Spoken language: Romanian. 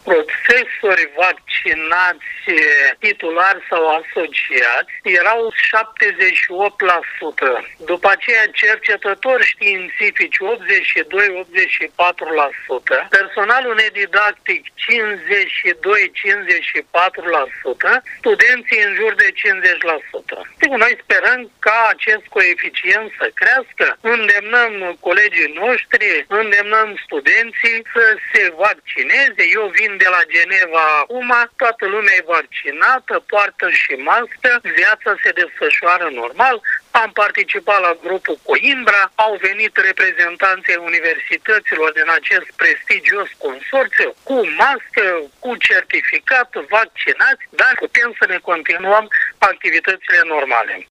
profesori vaccinați titulari sau asociați erau 78%. După aceea cercetători științifici 82-84%, personalul nedidactic 52-54%, studenții în jur de 50%. Noi sperăm ca acest coeficient să crească, îndemnăm colegii noștri, îndemnăm studenții să se vaccineze. Eu vin de la Geneva acum, toată lumea e vaccinată, poartă și mască, viața se desfășoară normal. Am participat la grupul Coimbra, au venit reprezentanții universităților din acest prestigios consorțiu, cu mască, cu certificat, vaccinați, dar putem să ne continuăm activitățile normale.